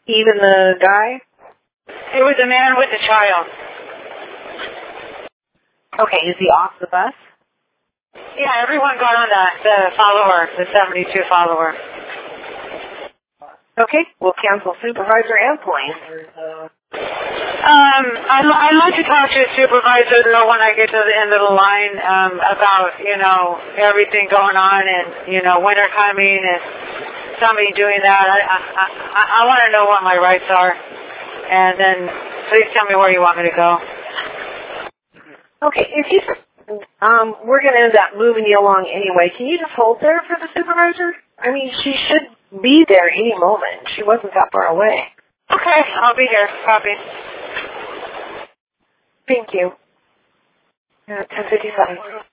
Even the guy? It was a man with a child. Okay, is he off the bus? Yeah, everyone got on the follower, the 72 follower. Okay, we'll cancel supervisor and police. I'd like to talk to a supervisor though when I get to the end of the line about, everything going on and, winter coming and somebody doing that. I want to know what my rights are. And then please tell me where you want me to go. Okay, if you, we're going to end up moving you along anyway. Can you just hold there for the supervisor? I mean, she should be there any moment. She wasn't that far away. Okay, I'll be here. Copy. Thank you. 10:57.